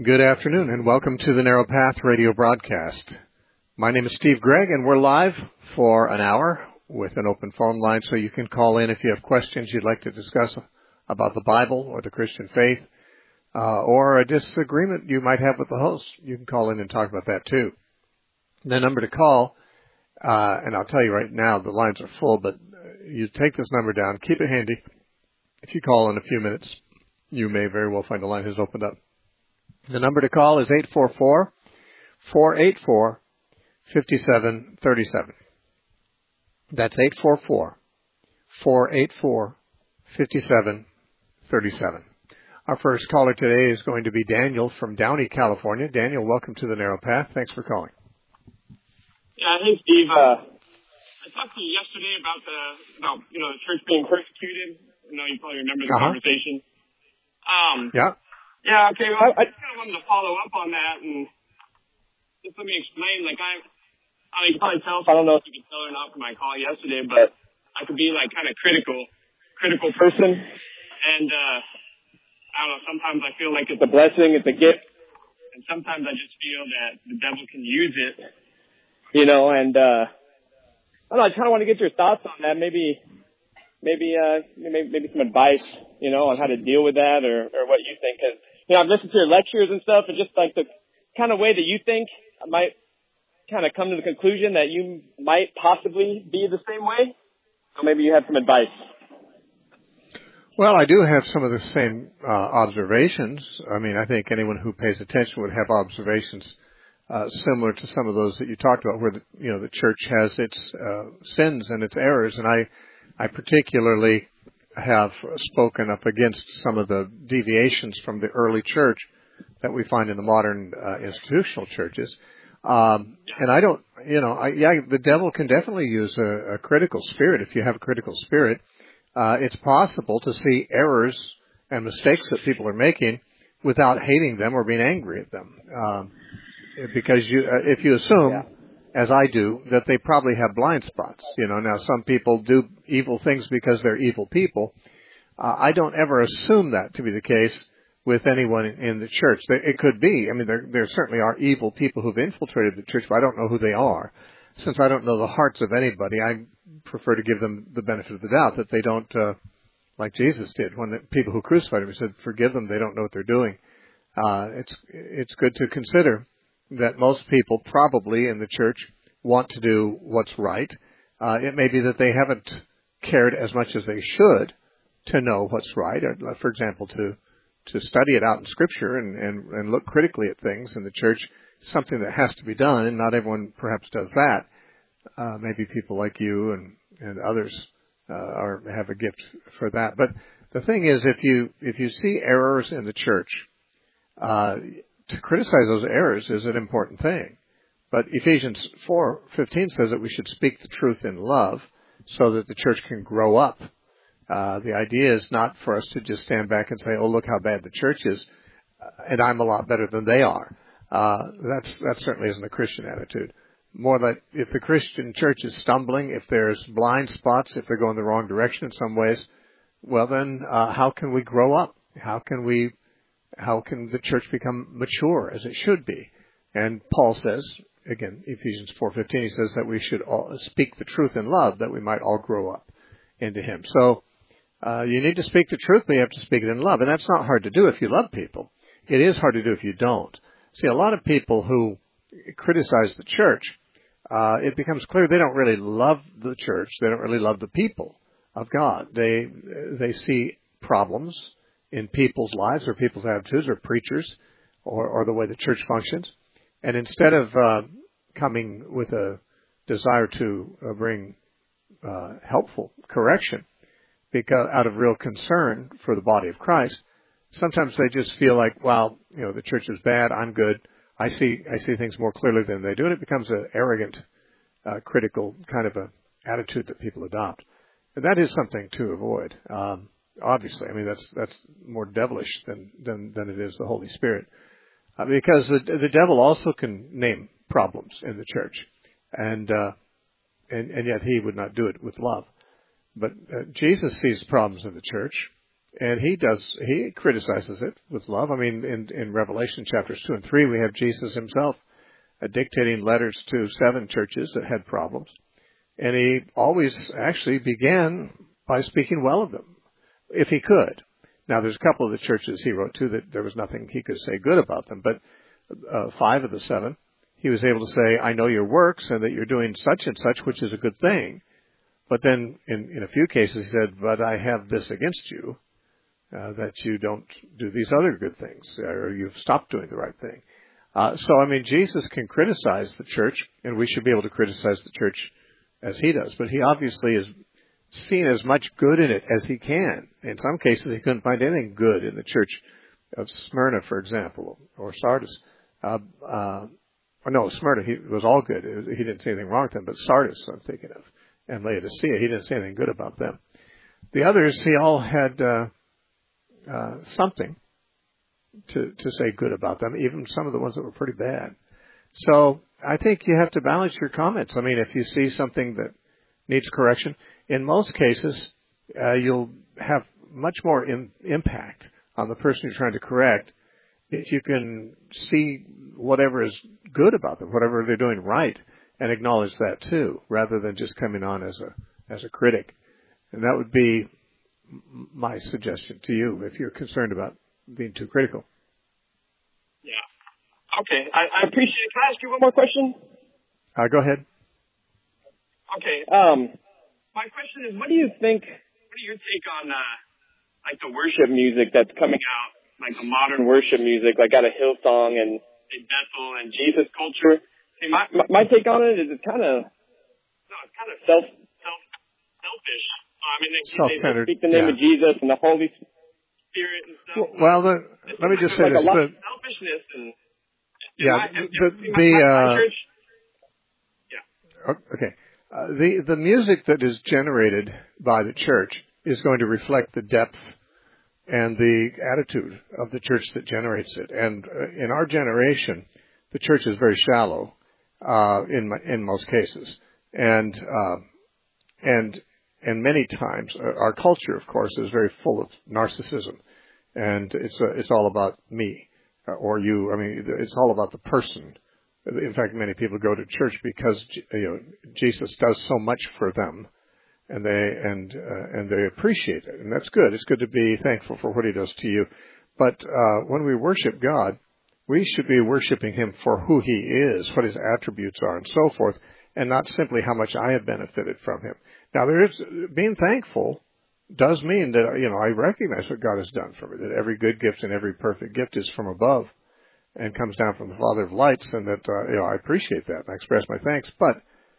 Good afternoon, and welcome to the Narrow Path radio broadcast. My name is Steve Gregg, and we're live for an hour with an open phone line, so you can call in if you have questions you'd like to discuss about the Bible or the Christian faith, or a disagreement you might have with the host. You can call in and talk about that too. The number to call, and I'll tell you right now, the lines are full, but you take this number down, keep it handy. If you call in a few minutes, you may very well find the line has opened up. The number to call is 844-484-5737. That's 844-484-5737. Our first caller today is going to be Daniel from Downey, California. Daniel, welcome to the Narrow Path. Thanks for calling. Yeah, hey, Steve. I talked to you yesterday about the church being persecuted. You probably remember the conversation. Yeah. Yeah, okay. Well, I just kind of wanted to follow up on that and just let me explain. You can probably tell, I don't know if you could tell or not from my call yesterday, but I could be kind of critical person. And, I don't know, sometimes I feel like it's a blessing, it's a gift. And sometimes I just feel that the devil can use it, and, I don't know, I just kind of want to get your thoughts on that. Maybe some advice, on how to deal with that or what you think. Because, I've listened to your lectures and stuff, and just the kind of way that you think, I might kind of come to the conclusion that you might possibly be the same way. So maybe you have some advice. Well, I do have some of the same observations. I think anyone who pays attention would have observations similar to some of those that you talked about, where the church has its sins and its errors, and I particularly have spoken up against some of the deviations from the early church that we find in the modern institutional churches. And I don't, the devil can definitely use a critical spirit. If you have a critical spirit, it's possible to see errors and mistakes that people are making without hating them or being angry at them. Because if you assume, as I do, that they probably have blind spots. Now some people do evil things because they're evil people. I don't ever assume that to be the case with anyone in the church. It could be. There certainly are evil people who've infiltrated the church, but I don't know who they are. Since I don't know the hearts of anybody, I prefer to give them the benefit of the doubt that they don't, like Jesus did when the people who crucified him, he said, forgive them, they don't know what they're doing. It's good to consider that most people probably in the church want to do what's right. It may be that they haven't cared as much as they should to know what's right. For example, to study it out in Scripture and look critically at things in the church is something that has to be done, and not everyone perhaps does that. Maybe people like you and others have a gift for that. But the thing is, if you see errors in the church, to criticize those errors is an important thing. But Ephesians 4:15 says that we should speak the truth in love so that the church can grow up. The idea is not for us to just stand back and say, oh, look how bad the church is, and I'm a lot better than they are. That certainly isn't a Christian attitude. More like if the Christian church is stumbling, if there's blind spots, if they're going the wrong direction in some ways, well then, how can we grow up? How can the church become mature as it should be? And Paul says, again, Ephesians 4:15, he says that we should all speak the truth in love, that we might all grow up into him. So, you need to speak the truth, but you have to speak it in love. And that's not hard to do if you love people. It is hard to do if you don't. See, a lot of people who criticize the church, it becomes clear they don't really love the church. They don't really love the people of God. They see problems in people's lives or people's attitudes or preachers or the way the church functions. And instead of coming with a desire to bring helpful correction because out of real concern for the body of Christ, sometimes they just feel like, well, the church is bad, I'm good. I see things more clearly than they do, and it becomes an arrogant, critical kind of a attitude that people adopt. And that is something to avoid. Obviously, that's more devilish than it is the Holy Spirit, because the devil also can name problems in the church, and yet he would not do it with love. But Jesus sees problems in the church, And he criticizes it with love. I mean, in Revelation chapters 2 and 3, we have Jesus himself dictating letters to 7 churches that had problems. And he always actually began by speaking well of them, if he could. Now, there's a couple of the churches he wrote to that there was nothing he could say good about them, but 5 of the 7, he was able to say, I know your works and that you're doing such and such, which is a good thing. But then in a few cases he said, but I have this against you, that you don't do these other good things, or you've stopped doing the right thing. So, I mean, Jesus can criticize the church, and we should be able to criticize the church as he does. But he obviously is seen as much good in it as he can. In some cases, he couldn't find anything good in the church of Smyrna, for example, or Sardis. No, Smyrna, he was all good. He didn't see anything wrong with them, but Sardis, I'm thinking of, and Laodicea, he didn't say anything good about them. The others, he all had something to say good about them, even some of the ones that were pretty bad. So I think you have to balance your comments. I mean, if you see something that needs correction, in most cases, you'll have much more impact on the person you're trying to correct if you can see whatever is good about them, whatever they're doing right, and acknowledge that too, rather than just coming on as a critic. And that would be my suggestion to you if you're concerned about being too critical. Yeah. Okay. I appreciate it. Can I ask you one more question? Go ahead. Okay. My question is, what do your take on like the worship music that's coming out, like the modern worship music, like out of Hillsong and Bethel and Jesus culture? See, my take on it is it's kind of selfish. I mean, they speak the name of Jesus and the Holy Spirit and stuff. Well, let me just say this. A lot of selfishness and church. Yeah. Okay. The music that is generated by the church is going to reflect the depth and the attitude of the church that generates it. And in our generation, the church is very shallow in most cases, and many times our culture, of course, is very full of narcissism, and it's all about me or you. I mean, it's all about the person. In fact, many people go to church because Jesus does so much for them, and they appreciate it, and that's good. It's good to be thankful for what He does to you. But when we worship God, we should be worshiping Him for who He is, what His attributes are, and so forth, and not simply how much I have benefited from Him. Now, being thankful does mean that I recognize what God has done for me, that every good gift and every perfect gift is from above and comes down from the Father of lights, and that I appreciate that and I express my thanks. But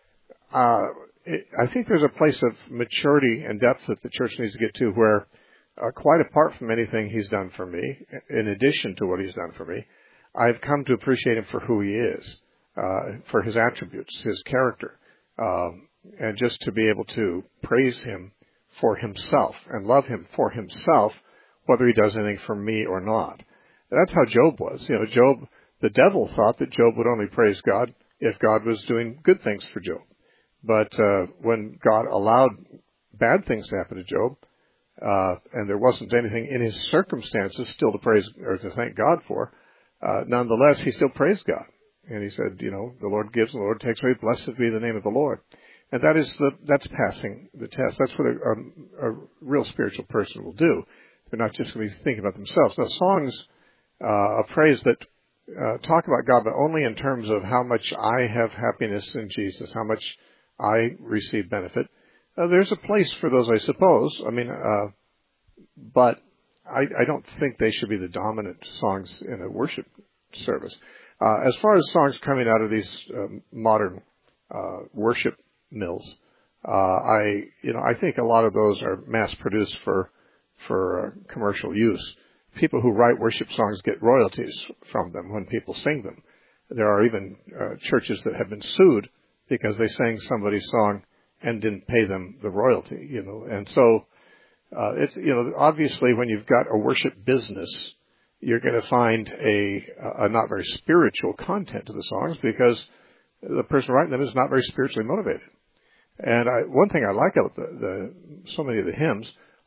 I think there's a place of maturity and depth that the church needs to get to where, quite apart from anything He's done for me, in addition to what He's done for me, I've come to appreciate Him for who He is, for His attributes, His character, and just to be able to praise Him for Himself and love Him for Himself, whether He does anything for me or not. That's how Job was. Job, the devil thought that Job would only praise God if God was doing good things for Job. But when God allowed bad things to happen to Job, and there wasn't anything in his circumstances still to praise or to thank God for, nonetheless, he still praised God. And he said, the Lord gives and the Lord takes away. Blessed be the name of the Lord. And that's passing the test. That's what a real spiritual person will do. They're not just going to be thinking about themselves. Now, songs of praise that talk about God, but only in terms of how much I have happiness in Jesus, how much I receive benefit. There's a place for those, I suppose. I mean, but I don't think they should be the dominant songs in a worship service. As far as songs coming out of these modern worship mills, I think a lot of those are mass-produced for commercial use. People who write worship songs get royalties from them when people sing them. There are even churches that have been sued because they sang somebody's song and didn't pay them the royalty, And so it's obviously when you've got a worship business, you're going to find a not very spiritual content to the songs because the person writing them is not very spiritually motivated. And one thing I like about so many of the hymns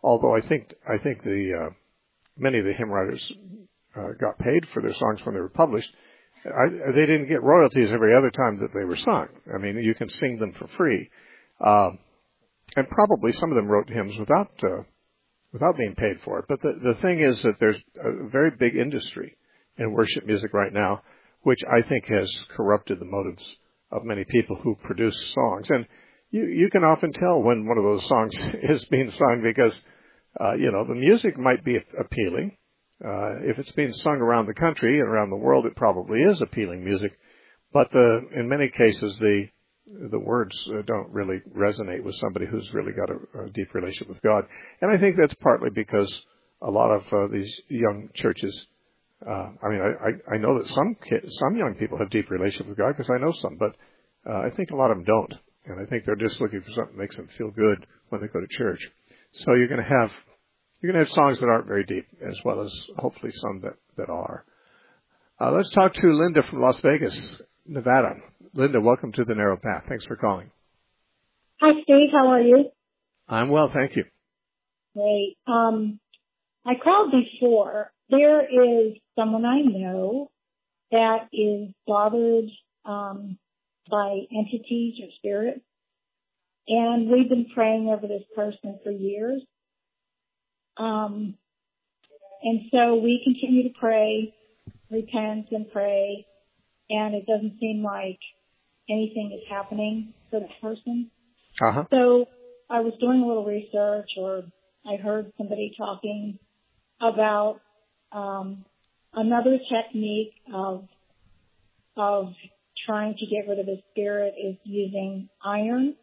although I think the many of the hymn writers got paid for their songs when they were published. They didn't get royalties every other time that they were sung. I mean, you can sing them for free, and probably some of them wrote hymns without being paid for it. But the thing is that there's a very big industry in worship music right now, which I think has corrupted the motives of many people who produce songs. And you can often tell when one of those songs is being sung because, the music might be appealing. If it's being sung around the country and around the world, it probably is appealing music. But in many cases, the words don't really resonate with somebody who's really got a deep relationship with God. And I think that's partly because a lot of these young churches, I know that some young people have deep relationship with God because I know some, but I think a lot of them don't. And I think they're just looking for something that makes them feel good when they go to church. So you're going to have songs that aren't very deep, as well as hopefully some that are. Let's talk to Linda from Las Vegas, Nevada. Linda, welcome to The Narrow Path. Thanks for calling. Hi, Steve. How are you? I'm well, thank you. Great. I called before. There is someone I know that is bothered by entities or spirits, and we've been praying over this person for years. And so we continue to pray, repent and pray, and it doesn't seem like anything is happening for the person. Uh-huh. So I was doing a little research, or I heard somebody talking about another technique of trying to get rid of a spirit is using iron.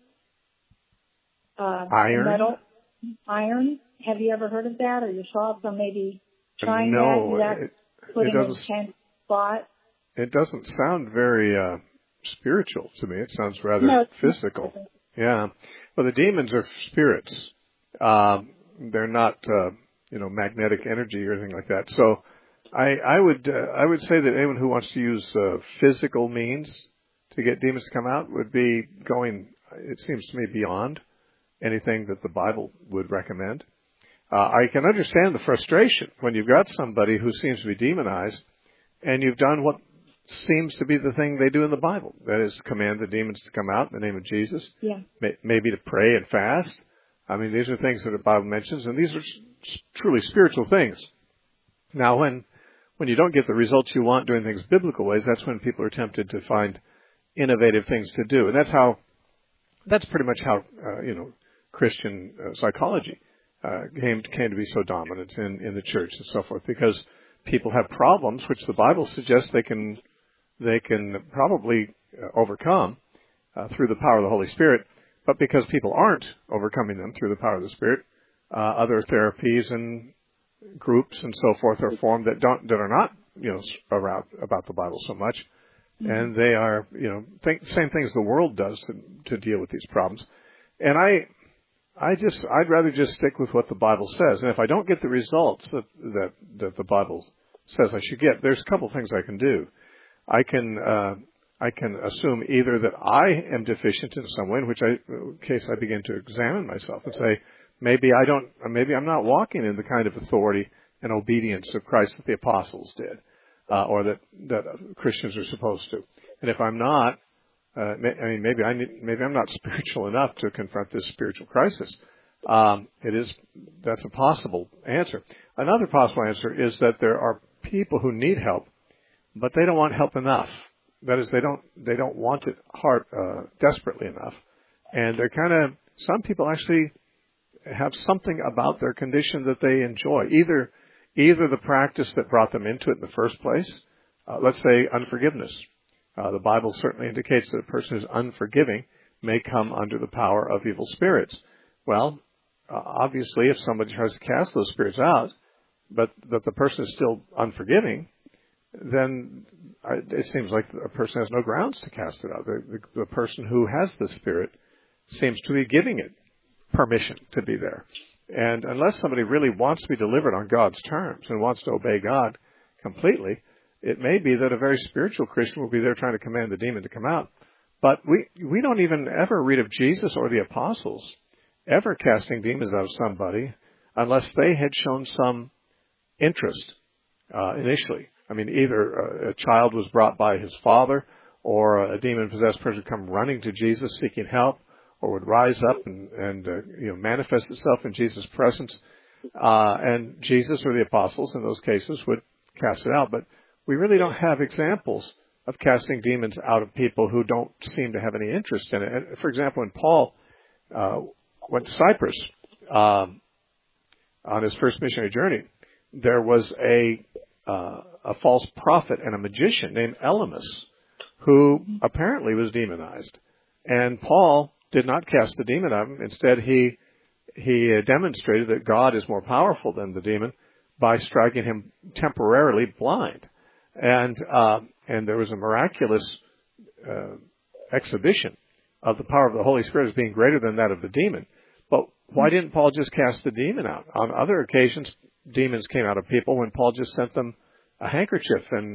Metal. Iron. Have you ever heard of that, or your thoughts on maybe trying that? Putting in a tense spot. It doesn't sound very spiritual to me. It sounds rather physical. Yeah. Well, the demons are spirits. They're not, magnetic energy or anything like that. So I would say that anyone who wants to use physical means to get demons to come out would be going, it seems to me, beyond anything that the Bible would recommend. I can understand the frustration when you've got somebody who seems to be demonized and you've done what seems to be the thing they do in the Bible. That is, command the demons to come out in the name of Jesus. Yeah. Maybe to pray and fast. I mean, these are things that the Bible mentions, and these are truly spiritual things. Now, when you don't get the results you want doing things biblical ways, that's when people are tempted to find innovative things to do. And that's pretty much how, Christian psychology came to be so dominant in the church and so forth, because people have problems which the Bible suggests they can probably overcome through the power of the Holy Spirit, but because people aren't overcoming them through the power of the Spirit, other therapies and groups and so forth are formed that are not around about the Bible so much, and they are same things the world does to deal with these problems. And I'd rather just stick with what the Bible says. And if I don't get the results that the Bible says I should get, there's a couple things I can do. I can assume either that I am deficient in some way, in case I begin to examine myself and say, maybe I'm not walking in the kind of authority and obedience of Christ that the apostles did, or that Christians are supposed to. And if I'm not, maybe I'm not spiritual enough to confront this spiritual crisis. That's a possible answer. Another possible answer is that there are people who need help, but they don't want help enough. That is, they don't want it desperately enough. And some people actually have something about their condition that they enjoy. Either the practice that brought them into it in the first place, let's say unforgiveness. The Bible certainly indicates that a person who's unforgiving may come under the power of evil spirits. Well, obviously, if somebody tries to cast those spirits out, but the person is still unforgiving, then it seems like a person has no grounds to cast it out. The person who has the spirit seems to be giving it permission to be there. And unless somebody really wants to be delivered on God's terms and wants to obey God completely, it may be that a very spiritual Christian will be there trying to command the demon to come out. But we don't even ever read of Jesus or the apostles ever casting demons out of somebody unless they had shown some interest initially. I mean, either a child was brought by his father, or a demon-possessed person would come running to Jesus seeking help, or would rise up and manifest itself in Jesus' presence. And Jesus or the apostles in those cases would cast it out. But we really don't have examples of casting demons out of people who don't seem to have any interest in it. And for example, when Paul went to Cyprus on his first missionary journey, there was a false prophet and a magician named Elymas who apparently was demonized. And Paul did not cast the demon out of him. Instead, he demonstrated that God is more powerful than the demon by striking him temporarily blind. And there was a miraculous exhibition of the power of the Holy Spirit as being greater than that of the demon. But why didn't Paul just cast the demon out? On other occasions, demons came out of people when Paul just sent them a handkerchief and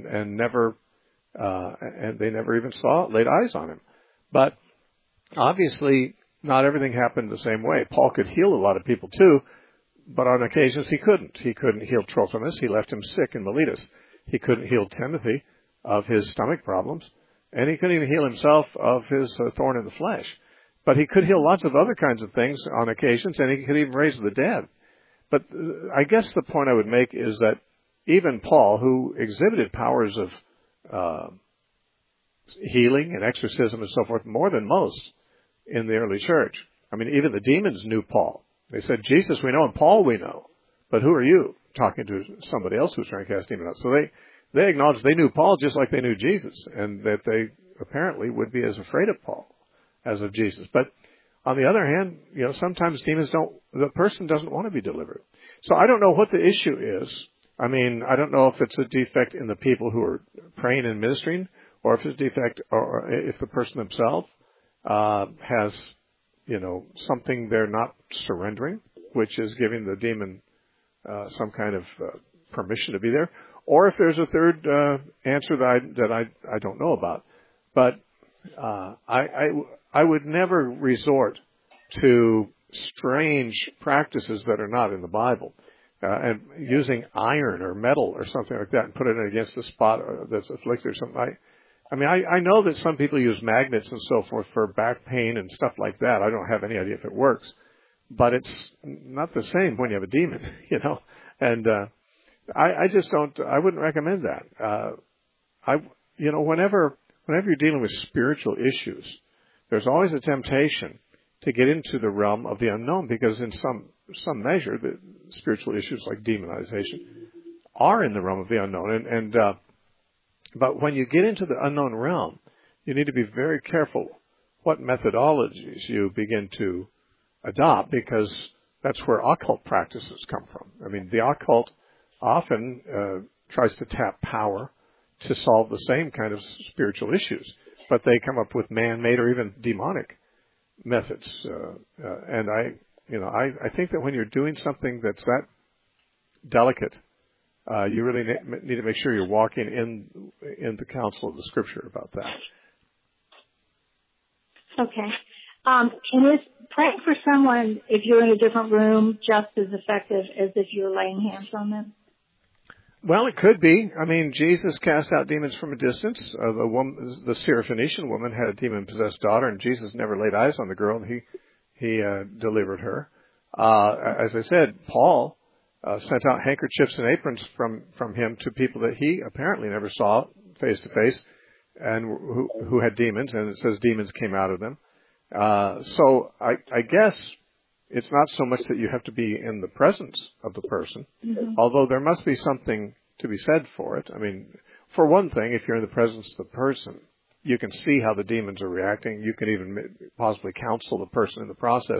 they never even laid eyes on him. But obviously, not everything happened the same way. Paul could heal a lot of people too, but on occasions he couldn't. He couldn't heal Trophimus. He left him sick in Miletus. He couldn't heal Timothy of his stomach problems, and he couldn't even heal himself of his thorn in the flesh. But he could heal lots of other kinds of things on occasions, and he could even raise the dead. But I guess the point I would make is that even Paul, who exhibited powers of healing and exorcism and so forth more than most in the early church. I mean, even the demons knew Paul. They said, Jesus we know and Paul we know, but who are you? Talking to somebody else who's trying to cast demons out. So they acknowledged they knew Paul just like they knew Jesus, and that they apparently would be as afraid of Paul as of Jesus. But on the other hand, sometimes the person doesn't want to be delivered. So I don't know what the issue is. I mean, I don't know if it's a defect in the people who are praying and ministering, or if it's a defect, or if the person themselves has, something they're not surrendering, which is giving the demon some kind of permission to be there, or if there's a third answer that I don't know about. But I would never resort to strange practices that are not in the Bible. And using iron or metal or something like that and put it against a spot that's afflicted or something. I know that some people use magnets and so forth for back pain and stuff like that. I don't have any idea if it works, but it's not the same when you have a demon, And I just don't. I wouldn't recommend that. Whenever you're dealing with spiritual issues, there's always a temptation to get into the realm of the unknown, because in some measure, the spiritual issues like demonization are in the realm of the unknown. But when you get into the unknown realm, you need to be very careful what methodologies you begin to adopt, because that's where occult practices come from. I mean, the occult often tries to tap power to solve the same kind of spiritual issues, but they come up with man-made or even demonic methods. And I think that when you're doing something that's that delicate, you really need to make sure you're walking in the counsel of the Scripture about that. Okay. Is praying for someone, if you're in a different room, just as effective as if you're laying hands on them? Well, it could be. I mean, Jesus cast out demons from a distance. The Syrophoenician woman had a demon-possessed daughter, and Jesus never laid eyes on the girl, and he delivered her. As I said, Paul sent out handkerchiefs and aprons from him to people that he apparently never saw face to face, and who had demons, and it says demons came out of them. So I guess it's not so much that you have to be in the presence of the person, although there must be something to be said for it. I mean, for one thing, if you're in the presence of the person, you can see how the demons are reacting. You can even possibly counsel the person in the process,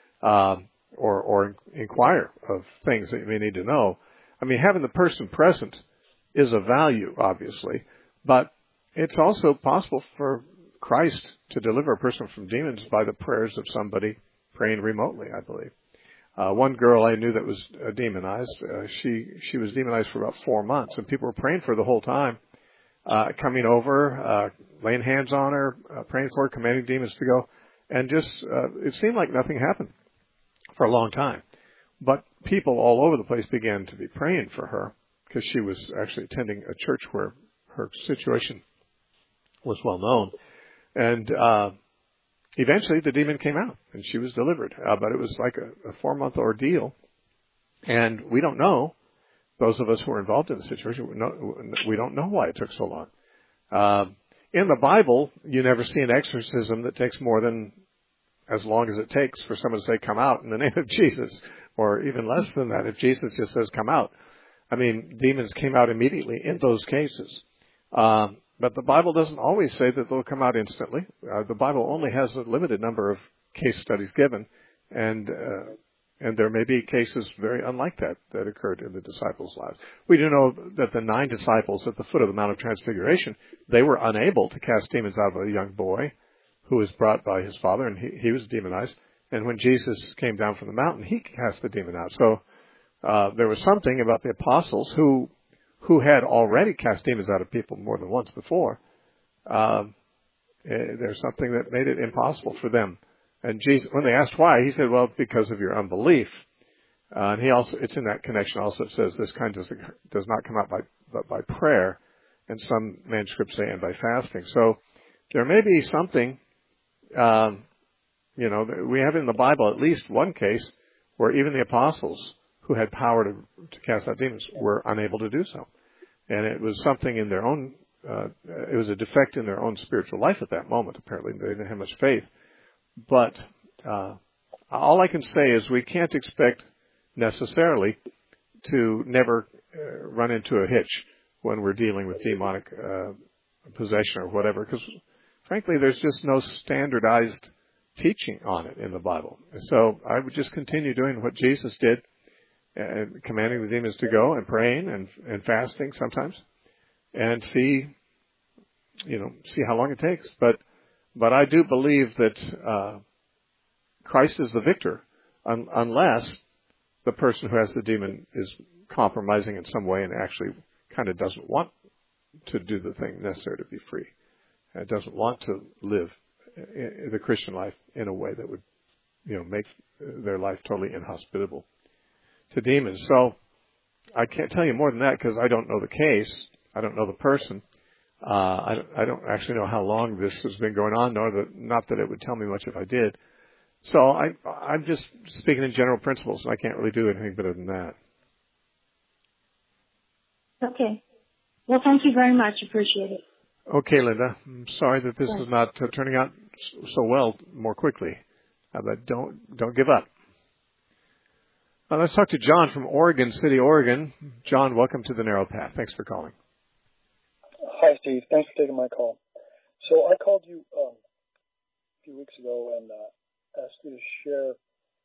or inquire of things that you may need to know. I mean, having the person present is of value, obviously, but it's also possible for Christ to deliver a person from demons by the prayers of somebody praying remotely, I believe. One girl I knew that was demonized, she was demonized for about 4 months, and people were praying for her the whole time, coming over, laying hands on her, praying for her, commanding demons to go, and just it seemed like nothing happened for a long time. But people all over the place began to be praying for her because she was actually attending a church where her situation was well known. And eventually the demon came out and she was delivered. But it was like a 4-month ordeal. And we don't know, those of us who were involved in the situation, we don't know why it took so long. In the Bible, you never see an exorcism that takes more than as long as it takes for someone to say, come out in the name of Jesus, or even less than that if Jesus just says, come out. I mean, demons came out immediately in those cases. But the Bible doesn't always say that they'll come out instantly. The Bible only has a limited number of case studies given, and there may be cases very unlike that occurred in the disciples' lives. We do know that the 9 disciples at the foot of the Mount of Transfiguration, they were unable to cast demons out of a young boy who was brought by his father, and he was demonized. And when Jesus came down from the mountain, he cast the demon out. So there was something about the apostles who had already cast demons out of people more than once before. There's something that made it impossible for them. And Jesus, when they asked why, he said, well, because of your unbelief. And he also, it's in that connection also, it says this kind does not come out but by prayer. And some manuscripts say, and by fasting. So there may be something, we have in the Bible at least one case where even the apostles who had power to cast out demons were unable to do so. And it was something in their own, it was a defect in their own spiritual life at that moment, apparently. They didn't have much faith. But all I can say is we can't expect necessarily to never run into a hitch when we're dealing with demonic possession or whatever, because frankly there's just no standardized teaching on it in the Bible. So I would just continue doing what Jesus did, commanding the demons to go and praying and fasting sometimes, and see how long it takes. But I do believe that Christ is the victor, unless the person who has the demon is compromising in some way and actually kind of doesn't want to do the thing necessary to be free. It doesn't want to live the Christian life in a way that would, make their life totally inhospitable to demons. So I can't tell you more than that because I don't know the case. I don't know the person. I don't actually know how long this has been going on, not that it would tell me much if I did. So I'm just speaking in general principles, and I can't really do anything better than that. Okay. Well, thank you very much. Appreciate it. Okay, Linda. I'm sorry that this is not turning out so well more quickly, but don't give up. Let's talk to John from Oregon City, Oregon. John, welcome to the Narrow Path. Thanks for calling. Hi, Steve. Thanks for taking my call. So I called you a few weeks ago and asked you to share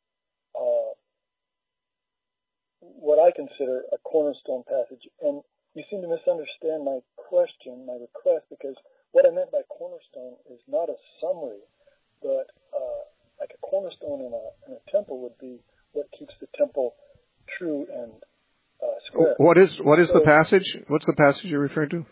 what I consider a cornerstone passage. And you seem to misunderstand my request, because what I meant by cornerstone is not a summary, but like a cornerstone in a temple would be what keeps the temple true and square. What is the passage? What's the passage you're referring to?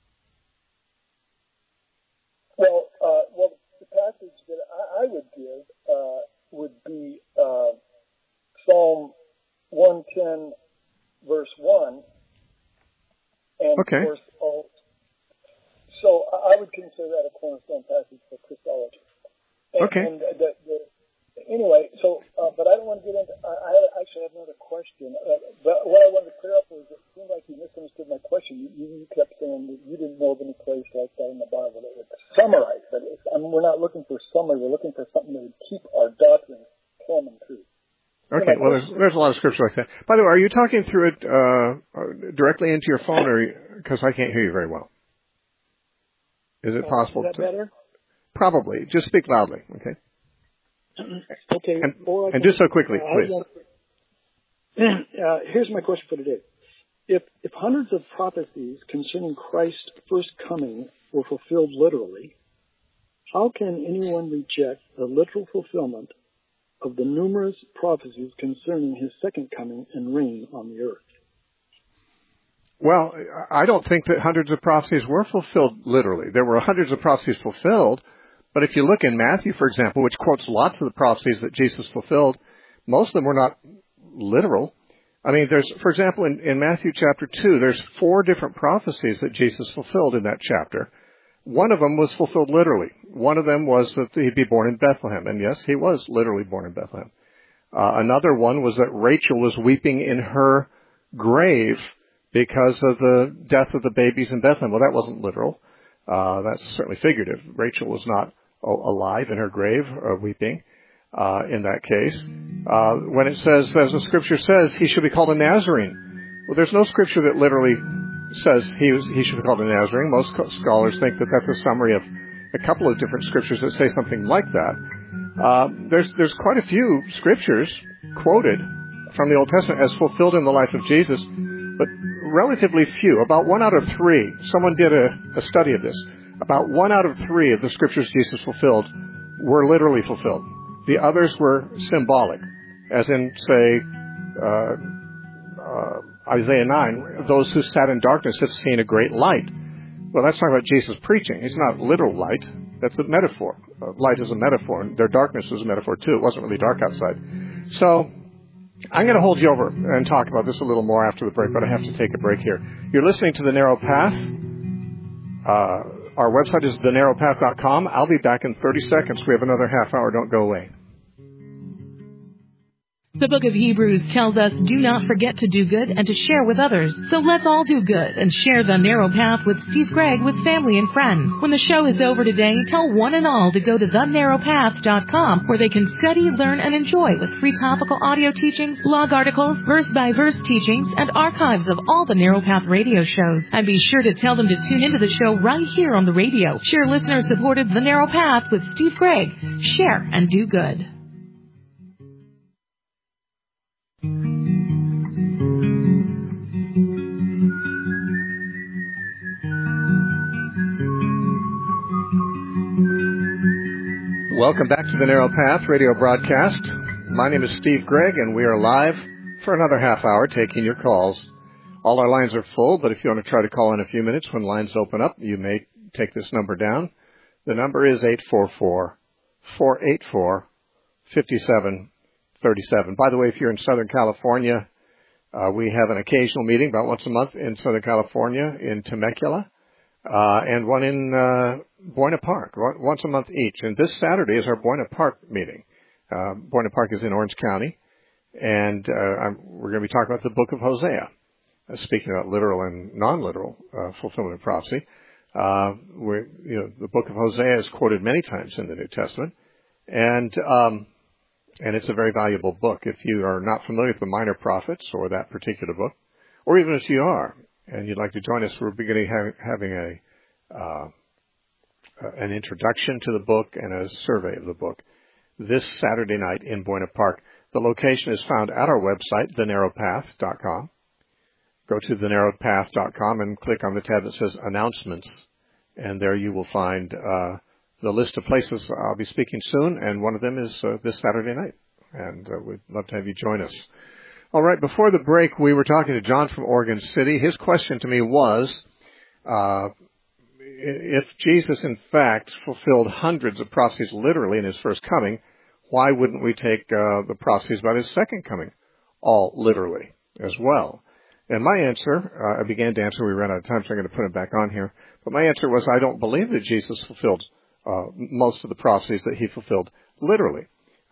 Well, the passage that I would give would be Psalm 110, verse 1. And okay. Of course, so I would consider that a cornerstone passage for Christology. Okay. Anyway, but I don't want to get into. I actually have another question. But what I wanted to clear up was it seemed like you misunderstood my question. You kept saying that you didn't know of any place like that in the Bible that would summarize. But we're not looking for summary. We're looking for something that would keep our doctrine plumb and true. Okay. Well, there's a lot of scripture like that. By the way, are you talking through it directly into your phone, or because I can't hear you very well? Is it possible? Is that better? Probably. Just speak loudly. Okay. Okay. And do so quickly, please. Here's my question for today. If hundreds of prophecies concerning Christ's first coming were fulfilled literally, how can anyone reject the literal fulfillment of the numerous prophecies concerning his second coming and reign on the earth? Well, I don't think that hundreds of prophecies were fulfilled literally. There were hundreds of prophecies fulfilled, but if you look in Matthew, for example, which quotes lots of the prophecies that Jesus fulfilled, most of them were not literal. I mean, for example, in Matthew chapter 2, there's 4 different prophecies that Jesus fulfilled in that chapter. One of them was fulfilled literally. One of them was that he'd be born in Bethlehem. And yes, he was literally born in Bethlehem. Another one was that Rachel was weeping in her grave because of the death of the babies in Bethlehem. Well, that wasn't literal. That's certainly figurative. Rachel was not alive in her grave, weeping, in that case. When it says, as the scripture says, he should be called a Nazarene. Well, there's no scripture that literally says he should be called a Nazarene. Most scholars think that that's a summary of a couple of different scriptures that say something like that. There's quite a few scriptures quoted from the Old Testament as fulfilled in the life of Jesus, but relatively few. About 1 out of 3. Someone did a study of this. About 1 out of 3 of the scriptures Jesus fulfilled were literally fulfilled. The others were symbolic, as in, say, Isaiah 9, those who sat in darkness have seen a great light. Well, that's talking about Jesus preaching. It's not literal light. That's a metaphor. Light is a metaphor, and their darkness was a metaphor too. It wasn't really dark outside. So I'm going to hold you over and talk about this a little more after the break, but I have to take a break here. You're listening to The Narrow Path. Our website is thenarrowpath.com. I'll be back in 30 seconds. We have another half hour. Don't go away. The book of Hebrews tells us, do not forget to do good and to share with others. So let's all do good and share The Narrow Path with Steve Gregg with family and friends. When the show is over today, tell one and all to go to thenarrowpath.com, where they can study, learn, and enjoy with free topical audio teachings, blog articles, verse-by-verse teachings, and archives of all the Narrow Path radio shows. And be sure to tell them to tune into the show right here on the radio. Share listener-supported The Narrow Path with Steve Gregg. Share and do good. Welcome back to the Narrow Path radio broadcast. My name is Steve Gregg, and we are live for another half hour taking your calls. All our lines are full, but if you want to try to call in a few minutes when lines open up, you may take this number down. The number is 844-484-5737. By the way, if you're in Southern California, we have an occasional meeting about once a month in Southern California in Temecula, and one in Buena Park, once a month each. And this Saturday is our Buena Park meeting. Buena Park is in Orange County, and we're going to be talking about the book of Hosea, speaking about literal and non-literal fulfillment of prophecy. The book of Hosea is quoted many times in the New Testament, and it's a very valuable book. If you are not familiar with the Minor Prophets or that particular book, or even if you are, and you'd like to join us, we're beginning having an introduction to the book and a survey of the book this Saturday night in Buena Park. The location is found at our website, thenarrowpath.com. Go to thenarrowpath.com and click on the tab that says Announcements, and there you will find the list of places I'll be speaking soon, and one of them is this Saturday night, and we'd love to have you join us. All right, before the break, we were talking to John from Oregon City. His question to me was, if Jesus, in fact, fulfilled hundreds of prophecies literally in his first coming, why wouldn't we take the prophecies about his second coming all literally as well? And my answer, I began to answer, we ran out of time, so I'm going to put it back on here. But my answer was, I don't believe that Jesus fulfilled most of the prophecies that he fulfilled literally.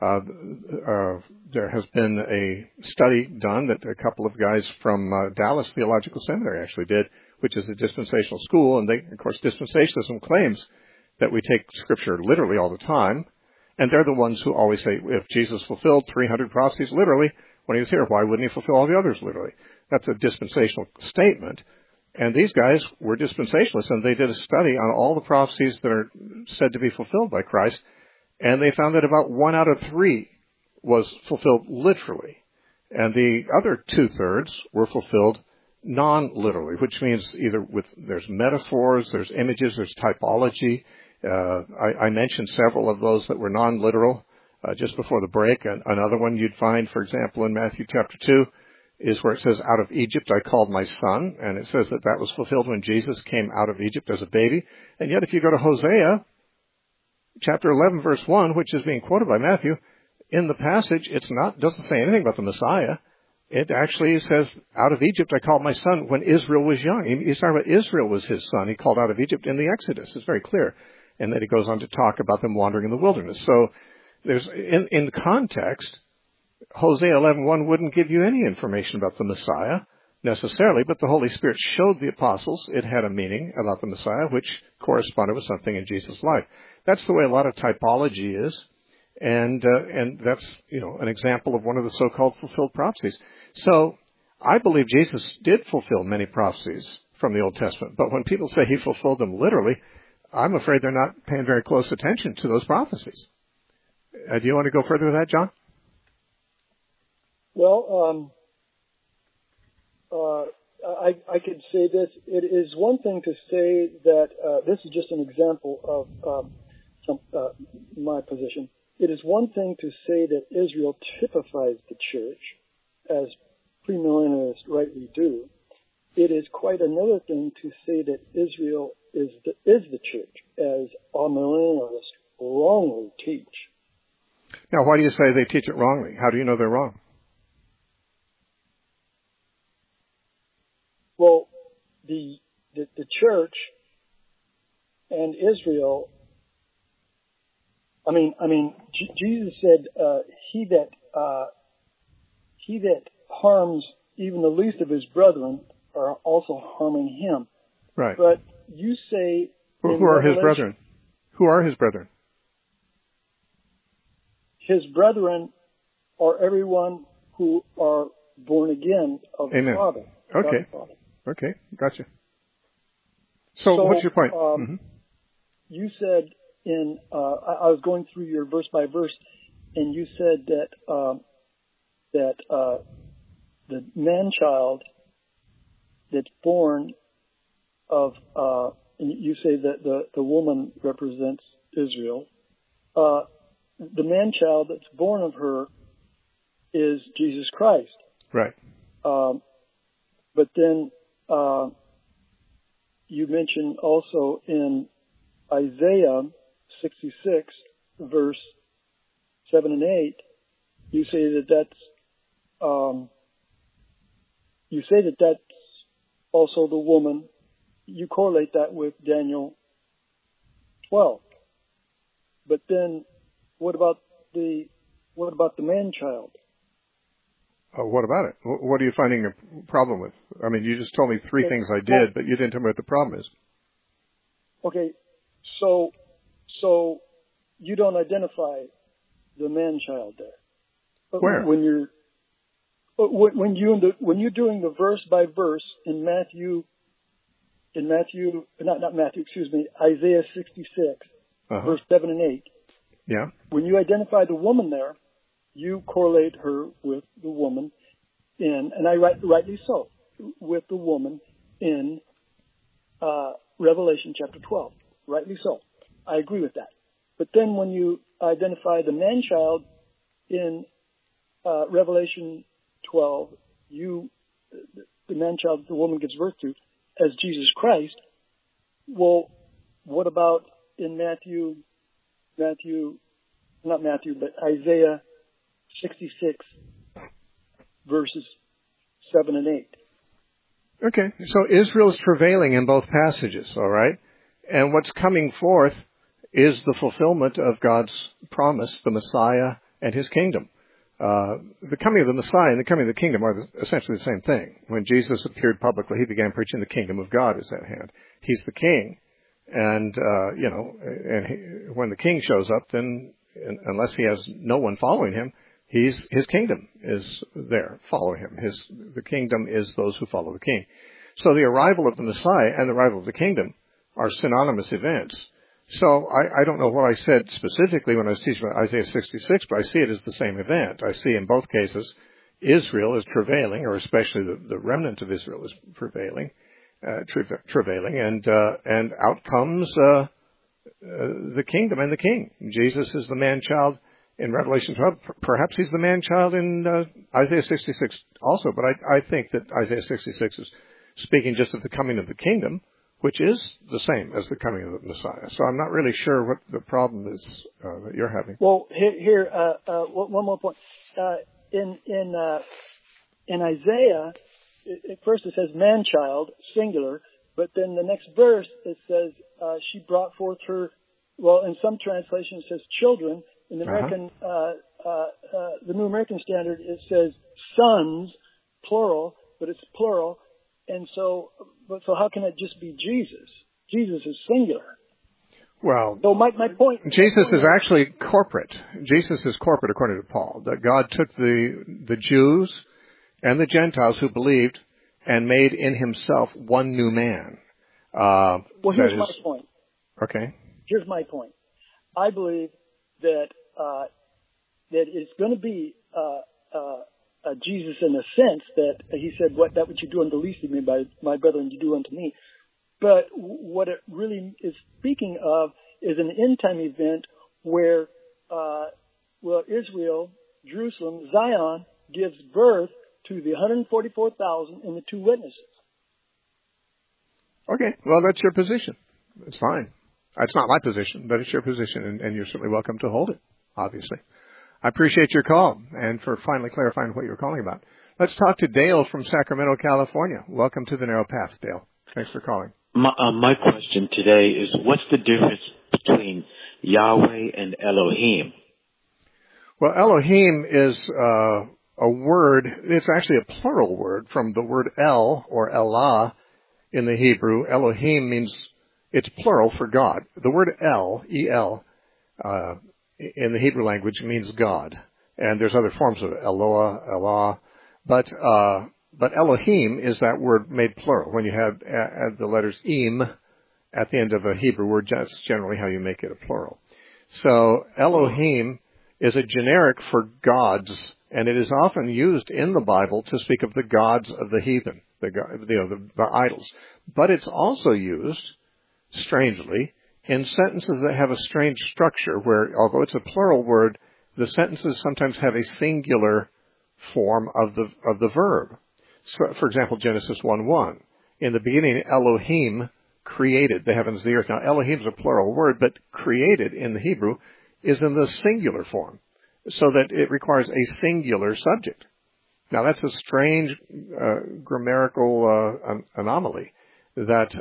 There has been a study done that a couple of guys from Dallas Theological Seminary actually did, which is a dispensational school, and of course, dispensationalism claims that we take Scripture literally all the time, and they're the ones who always say, if Jesus fulfilled 300 prophecies literally when he was here, why wouldn't he fulfill all the others literally? That's a dispensational statement, and these guys were dispensationalists, and they did a study on all the prophecies that are said to be fulfilled by Christ, and they found that about 1 out of 3 was fulfilled literally, and the other 2/3 were fulfilled non-literally, which means either there's metaphors, there's images, there's typology. I mentioned several of those that were non-literal just before the break. And another one you'd find, for example, in Matthew chapter 2 is where it says, out of Egypt I called my son, and it says that was fulfilled when Jesus came out of Egypt as a baby. And yet if you go to Hosea chapter 11 verse 1, which is being quoted by Matthew, in the passage doesn't say anything about the Messiah. It actually says, out of Egypt I called my son when Israel was young. He's talking about Israel was his son. He called out of Egypt in the Exodus. It's very clear. And then he goes on to talk about them wandering in the wilderness. So there's, in context, Hosea 11:1 wouldn't give you any information about the Messiah necessarily, but the Holy Spirit showed the apostles it had a meaning about the Messiah, which corresponded with something in Jesus' life. That's the way a lot of typology is. And that's, an example of one of the so-called fulfilled prophecies. So I believe Jesus did fulfill many prophecies from the Old Testament. But when people say he fulfilled them literally, I'm afraid they're not paying very close attention to those prophecies. Do you want to go further with that, John? Well, I could say this. It is one thing to say that this is just an example of my position. It is one thing to say that Israel typifies the church, as premillennialists rightly do. It is quite another thing to say that Israel is the church, as amillennialists wrongly teach. Now, why do you say they teach it wrongly? How do you know they're wrong? Well, the church and Israel. I mean, Jesus said, "He that harms even the least of his brethren are also harming him." Right. But you say, who are his brethren? Who are his brethren? His brethren are everyone who are born again of Amen. the Father. Okay. Father. Okay. Gotcha. So what's your point? You said I was going through your verse by verse, and you said that the man-child that's born of, you say that the woman represents Israel. The man-child that's born of her is Jesus Christ. Right. But then you mentioned also in Isaiah 66, verse 7 and 8, you say that's also the woman. You correlate that with Daniel 12. But then, what about the man-child? What about it? What are you finding a problem with? I mean, you just told me three things I did, but you didn't tell me what the problem is. Okay, so you don't identify the man-child there. Where? When you're doing the verse by verse in Isaiah 66, verse 7 and 8. Yeah. When you identify the woman there, you correlate her with the woman rightly so, with the woman in Revelation chapter 12. Rightly so. I agree with that. But then when you identify the man-child in Revelation 12, the man-child the woman gives birth to as Jesus Christ. Well, what about in Isaiah 66, verses 7 and 8. Okay, so Israel is travailing in both passages, all right? And what's coming forth is the fulfillment of God's promise, the Messiah and his kingdom. The coming of the Messiah and the coming of the kingdom are essentially the same thing. When Jesus appeared publicly, he began preaching the kingdom of God is at hand. He's the king. And, when the king shows up, then unless he has no one following him, his kingdom is there. Follow him. The kingdom is those who follow the king. So the arrival of the Messiah and the arrival of the kingdom are synonymous events. So I don't know what I said specifically when I was teaching about Isaiah 66, but I see it as the same event. I see in both cases Israel is travailing, or especially the remnant of Israel is travailing, and out comes the kingdom and the king. Jesus is the man-child in Revelation 12. Perhaps he's the man-child in Isaiah 66 also, but I think that Isaiah 66 is speaking just of the coming of the kingdom, which is the same as the coming of the Messiah. So I'm not really sure what the problem is that you're having. Well, here, one more point. In in Isaiah, at first it says man-child, singular, but then the next verse it says she brought forth her, well, in some translations it says children. In the American, the New American Standard, it says sons, plural, but it's plural. And so how can it just be Jesus? Jesus is singular. Well, so my point. Jesus is actually corporate. Jesus is corporate, according to Paul. That God took the Jews and the Gentiles who believed and made in Himself one new man. Well, here's my point. Okay. Here's my point. I believe that it's going to be Jesus in a sense that He said, that which you do unto the least of me, my brethren, you do unto me. But what it really is speaking of is an end-time event where, Israel, Jerusalem, Zion gives birth to the 144,000 and the two witnesses. Okay, well, that's your position. It's fine. It's not my position, but it's your position, and you're certainly welcome to hold it, obviously. I appreciate your call and for finally clarifying what you were calling about. Let's talk to Dale from Sacramento, California. Welcome to the Narrow Path, Dale. Thanks for calling. My question today is, what's the difference between Yahweh and Elohim? Well, Elohim is a word. It's actually a plural word from the word El or Elah in the Hebrew. Elohim means it's plural for God. The word El, E-L, in the Hebrew language means God. And there's other forms of it, Eloah, Elah. But Elohim is that word made plural. When you have add the letters im at the end of a Hebrew word, that's generally how you make it a plural. So Elohim is a generic for gods, and it is often used in the Bible to speak of the gods of the heathen, the idols. But it's also used, strangely, in sentences that have a strange structure where, although it's a plural word, the sentences sometimes have a singular form of the verb. So, for example, Genesis 1:1. In the beginning, Elohim created the heavens and the earth. Now, Elohim is a plural word, but created in the Hebrew is in the singular form, so that it requires a singular subject. Now, that's a strange grammatical anomaly that,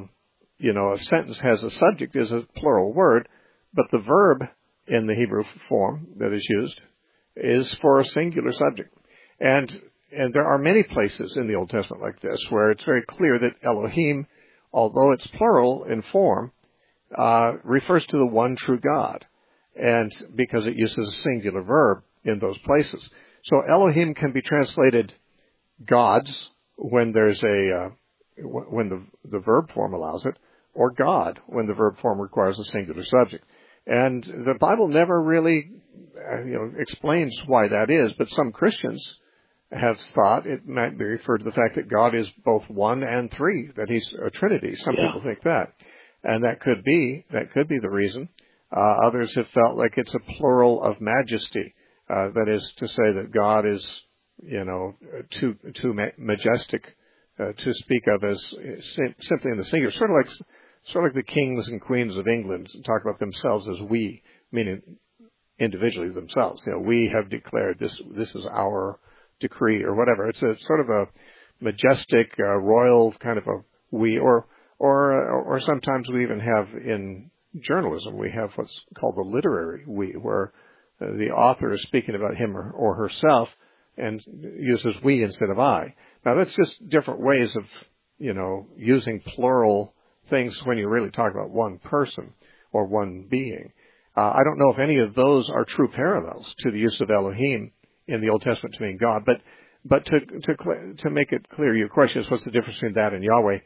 a sentence has a subject is a plural word, but the verb in the Hebrew form that is used is for a singular subject. And there are many places in the Old Testament like this where it's very clear that Elohim, although it's plural in form, refers to the one true God, and because it uses a singular verb in those places. So Elohim can be translated gods when there's when the verb form allows it, or God when the verb form requires a singular subject. And the Bible never really explains why that is, but some Christians have thought it might be referred to the fact that God is both one and three, that He's a Trinity. Some people think that. And that could be the reason. Others have felt like it's a plural of majesty. That is to say that God is, too majestic to speak of as simply in the singular. Sort of like the kings and queens of England talk about themselves as we, meaning individually themselves. We have declared this is our decree or whatever. It's a sort of a majestic, royal kind of a we, or sometimes we even have in journalism, we have what's called the literary we, where the author is speaking about him or herself and uses we instead of I. Now that's just different ways of, using plural things when you really talk about one person or one being. I don't know if any of those are true parallels to the use of Elohim in the Old Testament to mean God, but to make it clear, your question is what's the difference between that and Yahweh?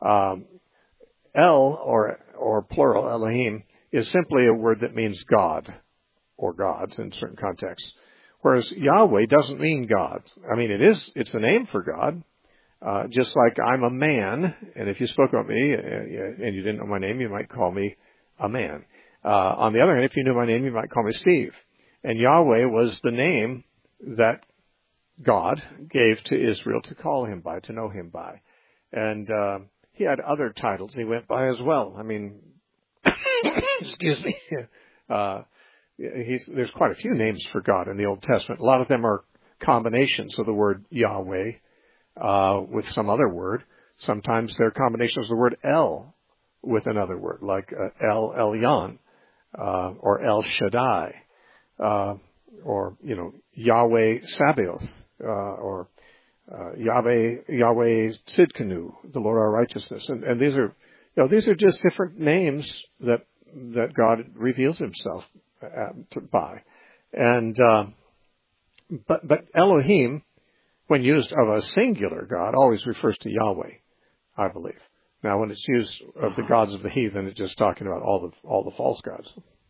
El or plural Elohim is simply a word that means God or gods in certain contexts, whereas Yahweh doesn't mean God. I mean, it's a name for God, just like I'm a man, and if you spoke about me and you didn't know my name, you might call me a man. On the other hand, if you knew my name, you might call me Steve. And Yahweh was the name that God gave to Israel to call Him by, to know Him by. And He had other titles He went by as well. I mean, excuse me. There's quite a few names for God in the Old Testament. A lot of them are combinations of the word Yahweh with some other word. Sometimes they're combinations of the word El with another word, like El Elyon or El Shaddai, or Yahweh Sabaoth, or Yahweh Tzidkenu, the Lord our righteousness, and these are just different names that God reveals Himself by, and but Elohim, when used of a singular God, always refers to Yahweh, I believe. Now, when it's used of the gods of the heathen, it's just talking about all the false gods.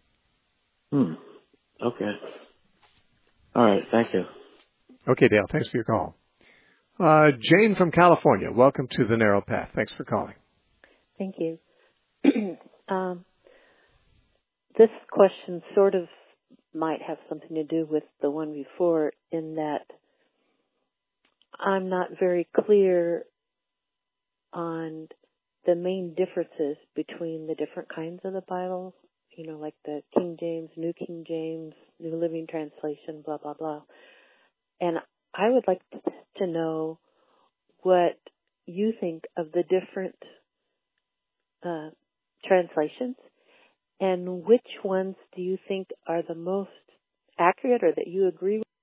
Okay. All right. Thank you. Okay, Dale. Thanks for your call. Jane from California. Welcome to The Narrow Path. Thanks for calling. Thank you. This question sort of might have something to do with the one before, in that I'm not very clear on the main differences between the different kinds of the Bible, like the King James, New King James, New Living Translation, blah, blah, blah. And I would like to know what you think of the different translations, and which ones do you think are the most accurate, or that you agree with,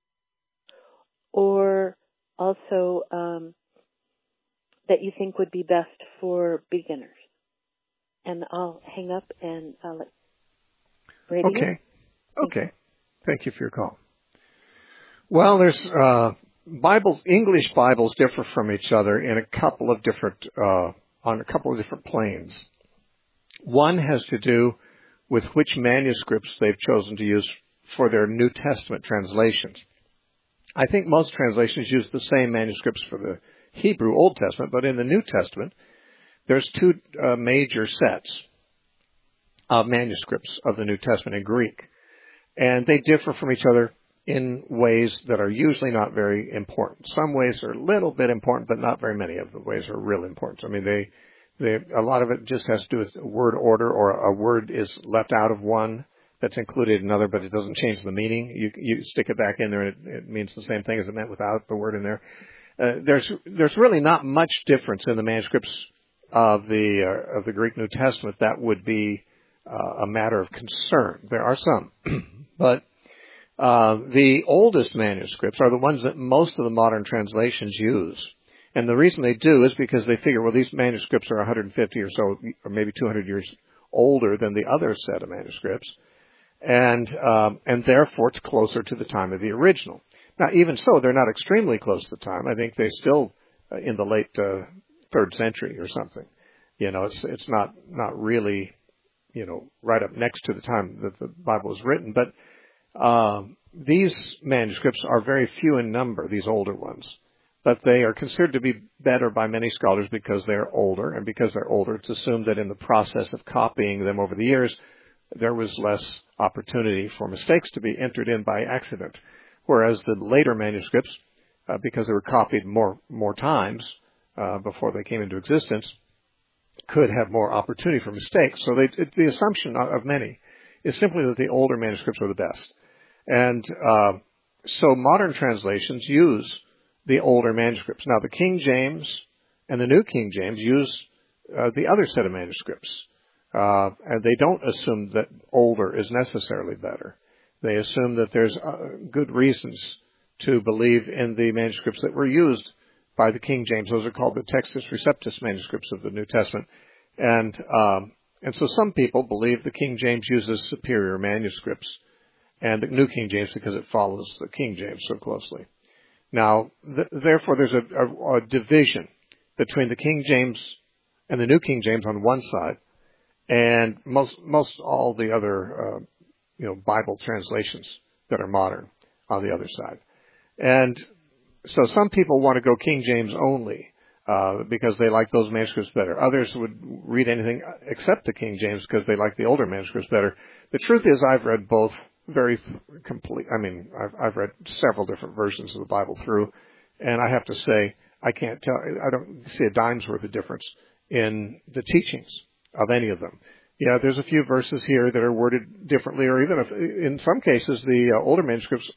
or also that you think would be best for beginners. And I'll hang up and I'll let Radio. Okay. Thank you for your call. Well, there's English Bibles differ from each other in a couple of different on a couple of different planes. One has to do with which manuscripts they've chosen to use for their New Testament translations. I think most translations use the same manuscripts for the Hebrew Old Testament, but in the New Testament, there's two major sets of manuscripts of the New Testament in Greek, and they differ from each other in ways that are usually not very important. Some ways are a little bit important, but not very many of the ways are really important. I mean, a lot of it just has to do with word order, or a word is left out of one that's included in another, but it doesn't change the meaning. You stick it back in there, and it means the same thing as it meant without the word in there. There's really not much difference in the manuscripts of the Greek New Testament that would be a matter of concern. There are some, but the oldest manuscripts are the ones that most of the modern translations use. And the reason they do is because they figure, well, these manuscripts are 150 or so, or maybe 200 years older than the other set of manuscripts, and therefore it's closer to the time of the original. Now, even so, they're not extremely close to the time. I think they're still in the late 3rd century or something. It's not really, right up next to the time that the Bible was written. But these manuscripts are very few in number, these older ones. But they are considered to be better by many scholars because they're older, and because they're older, it's assumed that in the process of copying them over the years, there was less opportunity for mistakes to be entered in by accident. Whereas the later manuscripts, because they were copied more times before they came into existence, could have more opportunity for mistakes. So the assumption of many is simply that the older manuscripts are the best. And so modern translations use the older manuscripts. Now, the King James and the New King James use the other set of manuscripts. And they don't assume that older is necessarily better. They assume that there's good reasons to believe in the manuscripts that were used by the King James. Those are called the Textus Receptus manuscripts of the New Testament. And so some people believe the King James uses superior manuscripts, and the New King James because it follows the King James so closely. Now, therefore, there's a division between the King James and the New King James on one side, and most all the other Bible translations that are modern on the other side. And so some people want to go King James only because they like those manuscripts better. Others would read anything except the King James because they like the older manuscripts better. The truth is, I've read both very complete. I mean, I've read several different versions of the Bible through, and I have to say, I can't tell. I don't see a dime's worth of difference in the teachings of any of them. Yeah, there's a few verses here that are worded differently, or even if, in some cases, the older manuscripts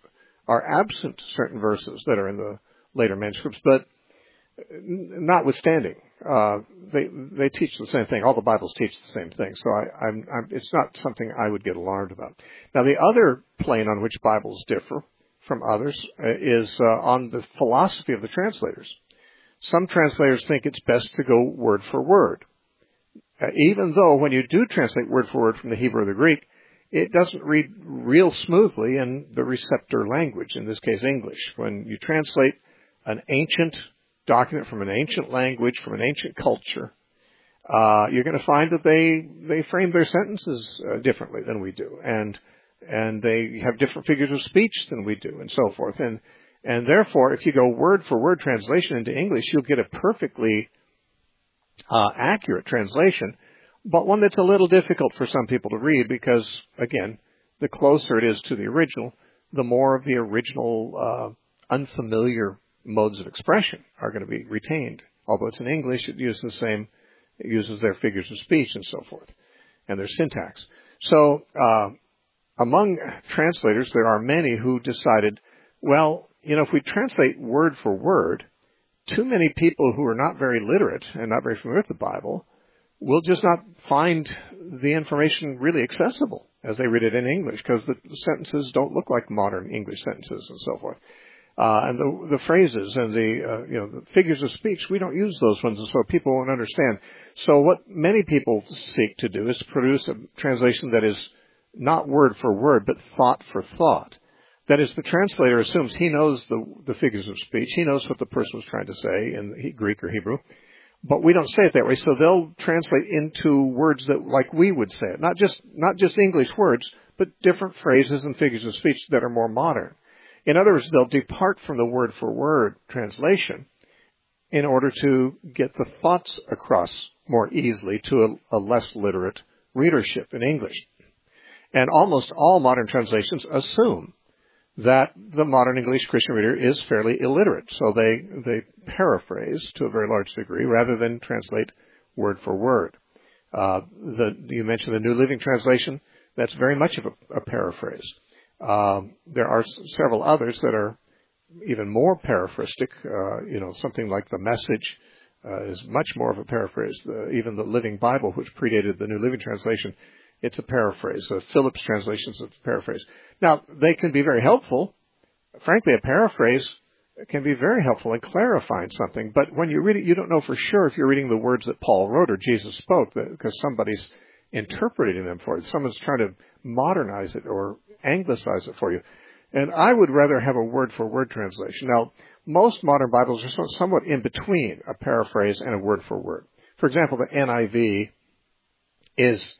are absent certain verses that are in the later manuscripts, but notwithstanding, they teach the same thing. All the Bibles teach the same thing, so it's not something I would get alarmed about. Now, the other plane on which Bibles differ from others is on the philosophy of the translators. Some translators think it's best to go word for word, even though when you do translate word for word from the Hebrew or the Greek, it doesn't read real smoothly in the receptor language, in this case English. When you translate an ancient document from an ancient language, from an ancient culture, you're going to find that they frame their sentences differently than we do, and they have different figures of speech than we do, and so forth. And therefore, if you go word for word translation into English, you'll get a perfectly accurate translation, but one that's a little difficult for some people to read because, again, the closer it is to the original, the more of the original unfamiliar modes of expression are going to be retained. Although it's in English, it uses their figures of speech and so forth, and their syntax. So, among translators, there are many who decided, well, if we translate word for word, too many people who are not very literate and not very familiar with the Bible will just not find the information really accessible as they read it in English, because the sentences don't look like modern English sentences and so forth. And the phrases and the figures of speech, we don't use those ones, and so people won't understand. So what many people seek to do is to produce a translation that is not word for word, but thought for thought. That is, the translator assumes he knows the figures of speech. He knows what the person was trying to say in Greek or Hebrew. But we don't say it that way, so they'll translate into words that like we would say it. Not just English words, but different phrases and figures of speech that are more modern. In other words, they'll depart from the word-for-word translation in order to get the thoughts across more easily to a less literate readership in English. And almost all modern translations assume that the modern English Christian reader is fairly illiterate, so they paraphrase to a very large degree rather than translate word for word. You mentioned the New Living Translation. That's very much of a paraphrase. There are several others that are even more paraphrastic. Something like the Message is much more of a paraphrase. Even the Living Bible, which predated the New Living Translation, it's a paraphrase. Phillips translation is a paraphrase. Now, they can be very helpful. Frankly, a paraphrase can be very helpful in clarifying something, but when you read it, you don't know for sure if you're reading the words that Paul wrote or Jesus spoke, because somebody's interpreting them for you. Someone's trying to modernize it or anglicize it for you. And I would rather have a word-for-word translation. Now, most modern Bibles are somewhat in between a paraphrase and a word-for-word. For example, the NIV is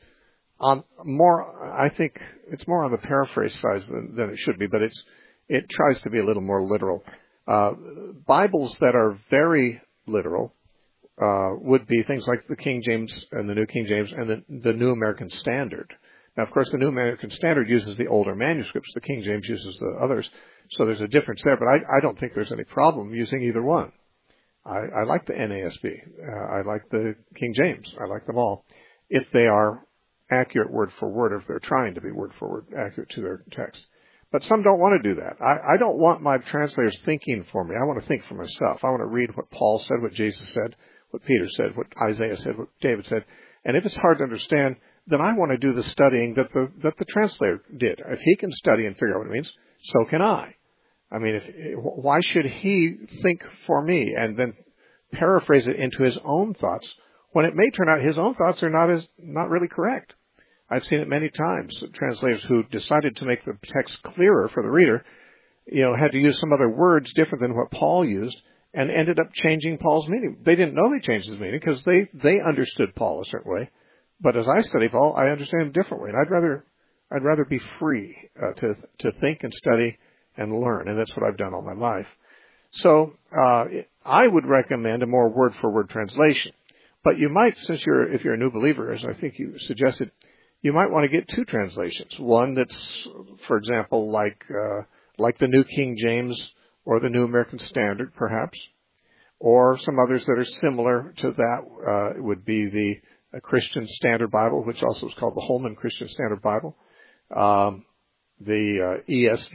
I think it's more on the paraphrase side than it should be, but it tries to be a little more literal. Bibles that are very literal would be things like the King James and the New King James and the New American Standard. Now, of course, the New American Standard uses the older manuscripts. The King James uses the others. So there's a difference there, but I don't think there's any problem using either one. I like the NASB. I like the King James. I like them all, if they are accurate word for word, or if they're trying to be word for word accurate to their text. But some don't want to do that. I don't want my translators thinking for me. I want to think for myself. I want to read what Paul said, what Jesus said, what Peter said, what Isaiah said, what David said. And if it's hard to understand, then I want to do the studying that the translator did. If he can study and figure out what it means, so can I. I mean, why should he think for me and then paraphrase it into his own thoughts when it may turn out his own thoughts are not really correct? I've seen it many times. Translators who decided to make the text clearer for the reader, had to use some other words different than what Paul used, and ended up changing Paul's meaning. They didn't know they changed his meaning because they understood Paul a certain way. But as I study Paul, I understand him differently, and I'd rather be free to think and study and learn, and that's what I've done all my life. So I would recommend a more word-for-word translation. But you might, if you're a new believer, as I think you suggested, you might want to get two translations. One that's, for example, like the New King James or the New American Standard, perhaps, or some others that are similar to that. It would be the Christian Standard Bible, which also is called the Holman Christian Standard Bible, the ESV,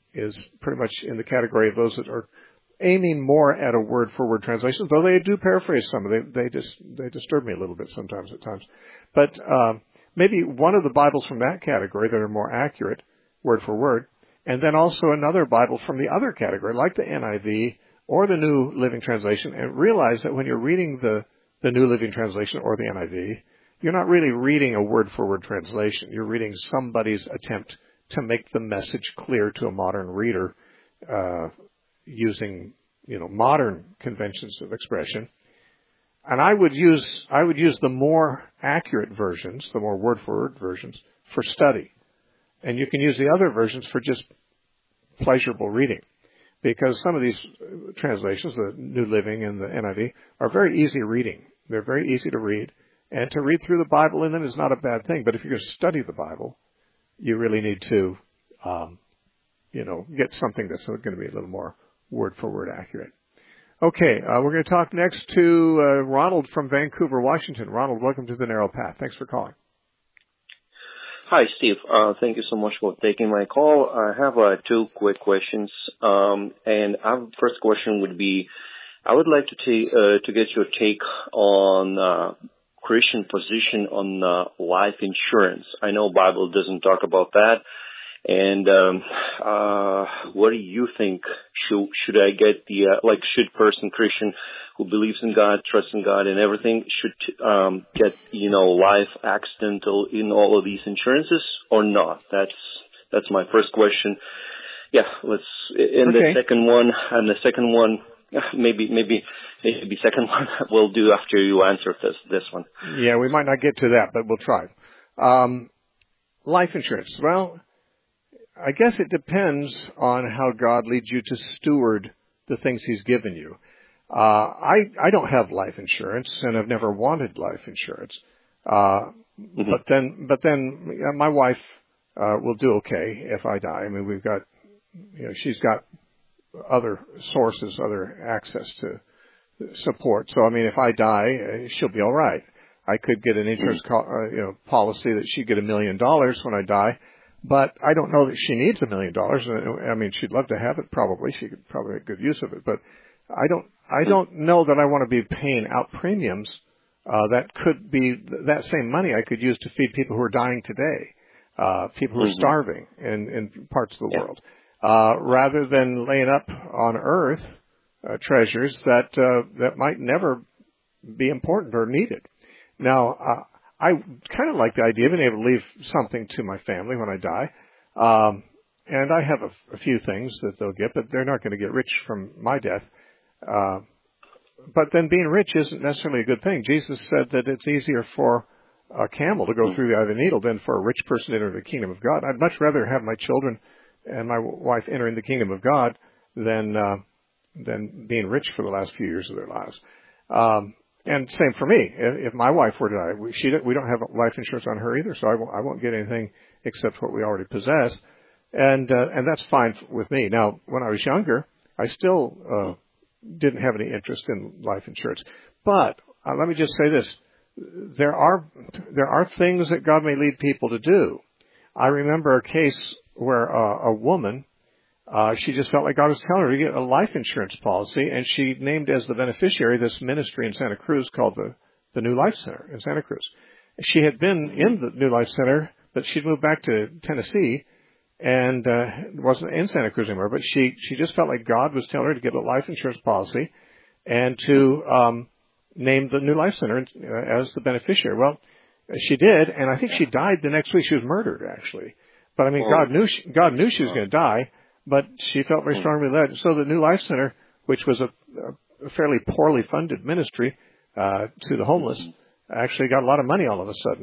is pretty much in the category of those that are aiming more at a word-for-word translation, though they do paraphrase some. They disturb me a little bit sometimes at times. But maybe one of the Bibles from that category that are more accurate, word for word, and then also another Bible from the other category, like the NIV or the New Living Translation, and realize that when you're reading the New Living Translation or the NIV, you're not really reading a word-for-word translation. You're reading somebody's attempt to make the message clear to a modern reader using, modern conventions of expression. And I would use the more accurate versions, the more word-for-word versions, for study. And you can use the other versions for just pleasurable reading. Because some of these translations, the New Living and the NIV, are very easy reading. They're very easy to read. And to read through the Bible in them is not a bad thing. But if you're going to study the Bible, you really need to, get something that's going to be a little more word-for-word accurate. Okay, we're going to talk next to Ronald from Vancouver, Washington. Ronald, welcome to The Narrow Path. Thanks for calling. Hi, Steve. Thank you so much for taking my call. I have two quick questions. And our first question would be, I would like to get your take on Christian position on life insurance. I know Bible doesn't talk about that. And what do you think? Should I get should person Christian who believes in God, trusts in God and everything, should get life, accidental in all of these insurances or not? That's my first question. Yeah, let's. The second one, maybe second one we'll do after you answer this one. Yeah, we might not get to that, but we'll try. Life insurance. Well, I guess it depends on how God leads you to steward the things He's given you. I don't have life insurance, and I've never wanted life insurance. But then my wife will do okay if I die. I mean, we've got, she's got other sources, other access to support. So I mean, if I die, she'll be all right. I could get an insurance policy that she'd get $1 million when I die. But I don't know that she needs $1 million. I mean, she'd love to have it probably. She could probably make good use of it. But I don't know that I want to be paying out premiums that could be that same money I could use to feed people who are dying today, people who are starving in parts of the world, rather than laying up on earth treasures that might never be important or needed. Now, I kind of like the idea of being able to leave something to my family when I die. And I have a few things that they'll get, but they're not going to get rich from my death. But then being rich isn't necessarily a good thing. Jesus said that it's easier for a camel to go through the eye of the needle than for a rich person to enter the kingdom of God. I'd much rather have my children and my wife entering the kingdom of God than being rich for the last few years of their lives. And same for me. If my wife were to die, we don't have life insurance on her either, so I won't get anything except what we already possess. And that's fine with me. Now, when I was younger, I still didn't have any interest in life insurance. But let me just say this: there are things that God may lead people to do. I remember a case where a woman, she just felt like God was telling her to get a life insurance policy, and she named as the beneficiary this ministry in Santa Cruz called the New Life Center in Santa Cruz. She had been in the New Life Center, but she'd moved back to Tennessee and wasn't in Santa Cruz anymore. But she just felt like God was telling her to get a life insurance policy and to name the New Life Center as the beneficiary. Well, she did, and I think she died the next week. She was murdered, actually. But I mean, God knew she was going to die. But she felt very strongly led. So the New Life Center, which was a fairly poorly funded ministry to the homeless, actually got a lot of money all of a sudden.